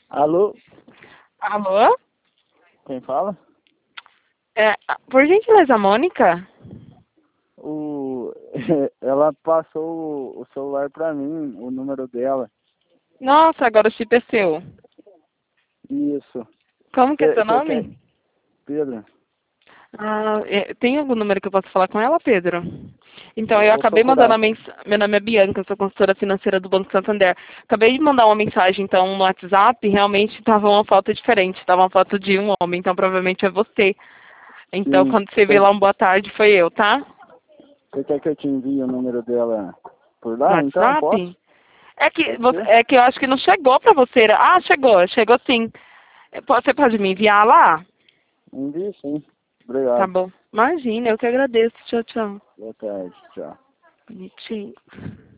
Alô, Alô? quem fala? É, por gentileza, Mônica? O... Ela passou o celular pra mim, o número dela. Nossa, agora o chip é seu. Isso. Como que é seu Você quer... nome? Pedro? Tem algum número que eu posso falar com ela, Pedro? Então, eu Vou acabei mandando procurar. a mensagem. Meu nome é Bianca, eu sou consultora financeira do Banco Santander. Acabei de mandar uma mensagem, então, no WhatsApp, realmente estava uma foto diferente. Estava uma foto de um homem, então provavelmente é você. Então, Sim. quando você vê lá um boa tarde, foi eu, tá? Você quer que eu te envie o número dela por No lá? Então, posso? WhatsApp? É que, Pode ser? é que eu acho que não chegou pra você. Ah, chegou sim. Você pode me enviar lá? Envie sim. Tá Obrigado. bom. Imagina, eu que agradeço. Tchau, tchau. Boa tarde. Tchau. Bonitinho.